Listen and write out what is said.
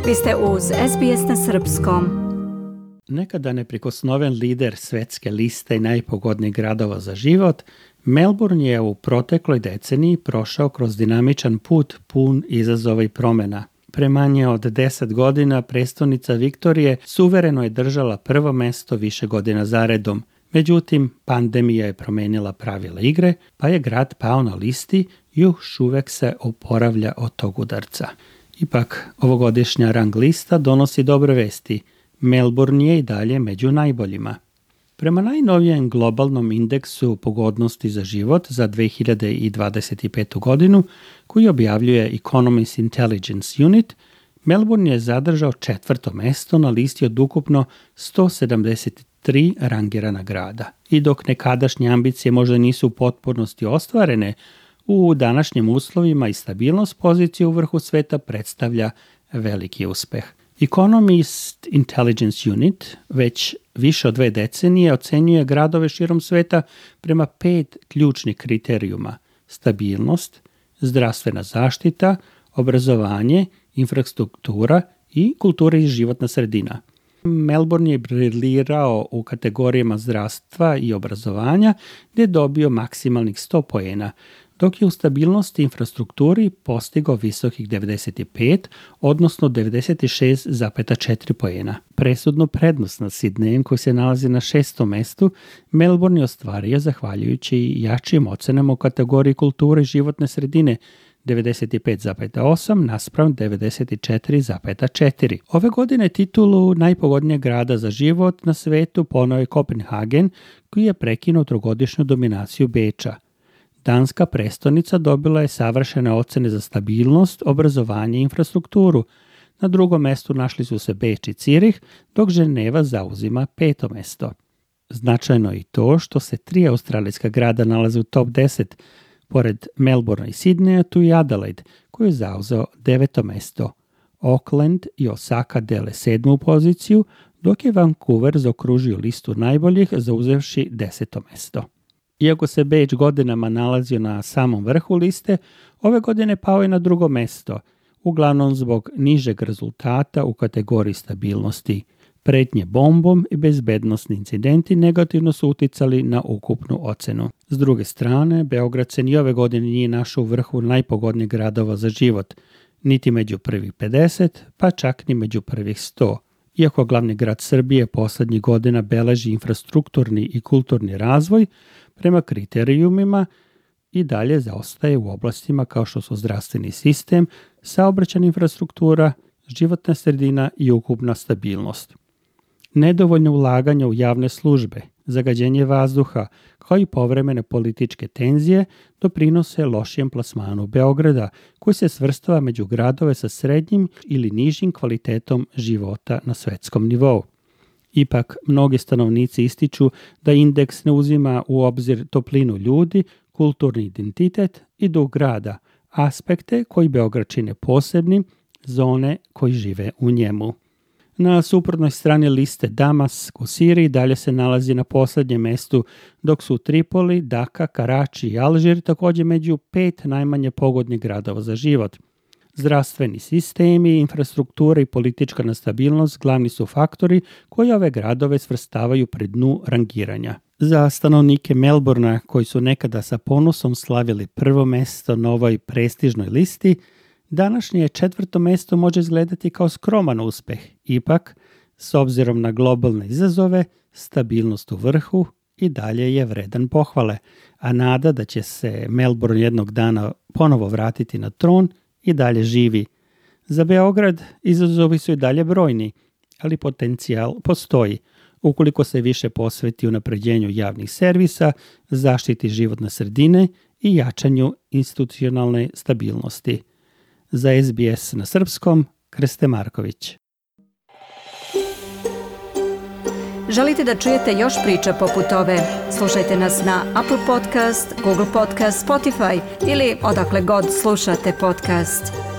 Vi ste uz SBS na srpskom. Nekada neprikosnoven lider svetske liste najpogodnijih gradova za život, Melbourne je u protekloj deceniji prošao kroz dinamičan put pun izazova i promjena. Pre manje od 10 godina prestonica Viktorije suvereno je držala prvo mesto više godina zaredom. Međutim, pandemija je promenila pravila igre, pa je grad pao na listi i još uvek se oporavlja od tog udarca. Ipak, ovogodišnja rang lista donosi dobre vesti. Melbourne je i dalje među najboljima. Prema najnovijem globalnom indeksu pogodnosti za život za 2025. godinu, koji objavljuje Economist Intelligence Unit, Melbourne je zadržao 4. mesto na listi od ukupno 173 rangirana grada. I dok nekadašnje ambicije možda nisu u potpunosti ostvarene, u današnjim uslovima i stabilnost pozicije u vrhu sveta predstavlja veliki uspeh. Economist Intelligence Unit već više od 2 decenije ocenjuje gradove širom sveta prema 5 ključnih kriterijuma: stabilnost, zdravstvena zaštita, obrazovanje, infrastruktura i kultura i životna sredina. Melbourne je briljirao u kategorijama zdravstva i obrazovanja gdje je dobio maksimalnih 100 poena, dok je u stabilnosti i infrastrukturi postigao visokih 95, odnosno 96,4 poena. Presudnu prednost nad Sidnejem, koji se nalazi na 6. mestu, Melbourne je ostvario zahvaljujući jačim ocenama u kategoriji kulture i životne sredine, 95,8 naspram 94,4. Ove godine titulu najpogodnijeg grada za život na svetu poneo je Kopenhagen, koji je prekinuo trogodišnju dominaciju Beča. Danska prestonica dobila je savršene ocene za stabilnost, obrazovanje i infrastrukturu. Na drugom mestu našli su se Beč i Cirih, dok Ženeva zauzima 5. mesto. Značajno je i to što se 3 australijska grada nalaze u top 10. Pored Melbourne i Sidneja, tu i Adelaide, koji je zauzeo 9. mesto. Auckland i Osaka dele 7. poziciju, dok je Vancouver zaokružio listu najboljih, zauzevši 10. mesto. Iako se Beč godinama nalazio na samom vrhu liste, ove godine pao je na 2. mesto, uglavnom zbog nižeg rezultata u kategoriji stabilnosti. Pretnje bombom i bezbednosni incidenti negativno su uticali na ukupnu ocenu. S druge strane, Beograd se ni ove godine nije našao u vrhu najpogodnijih gradova za život, niti među prvih 50, pa čak ni među prvih 100. Iako glavni grad Srbije poslednjih godina beleži infrastrukturni i kulturni razvoj, prema kriterijumima i dalje zaostaje u oblastima kao što su zdravstveni sistem, saobraćajna infrastruktura, životna sredina i ukupna stabilnost. Nedovoljno ulaganje u javne službe, zagađenje vazduha, kao i povremene političke tenzije doprinose lošijem plasmanu Beograda, koji se svrstava među gradove sa srednjim ili nižim kvalitetom života na svetskom nivou. Ipak, mnogi stanovnici ističu da indeks ne uzima u obzir toplinu ljudi, kulturni identitet i duh grada, aspekte koji Beograd čine posebnim, zone koji žive u njemu. Na suprotnoj strani liste Damask u Siriji dalje se nalazi na posljednjem mestu, dok su Tripoli, Daka, Karači i Alžir također među 5 najmanje pogodnih gradova za život. Zdravstveni sistemi, infrastruktura i politička nestabilnost glavni su faktori koji ove gradove svrstavaju pred dnu rangiranja. Za stanovnike Melbournea, koji su nekada sa ponosom slavili prvo mesto na ovoj prestižnoj listi, današnje 4. mesto može izgledati kao skroman uspeh. Ipak, s obzirom na globalne izazove, stabilnost u vrhu i dalje je vredan pohvale, a nada da će se Melbourne jednog dana ponovo vratiti na tron i dalje živi. Za Beograd izazovi su i dalje brojni, ali potencijal postoji ukoliko se više posveti unapređenju javnih servisa, zaštiti životne sredine i jačanju institucionalne stabilnosti. Za SBS na srpskom, Krste Marković. Želite da čujete još priča poput ove? Slušajte nas na Apple Podcast, Google Podcast, Spotify ili odakle god slušate podcast.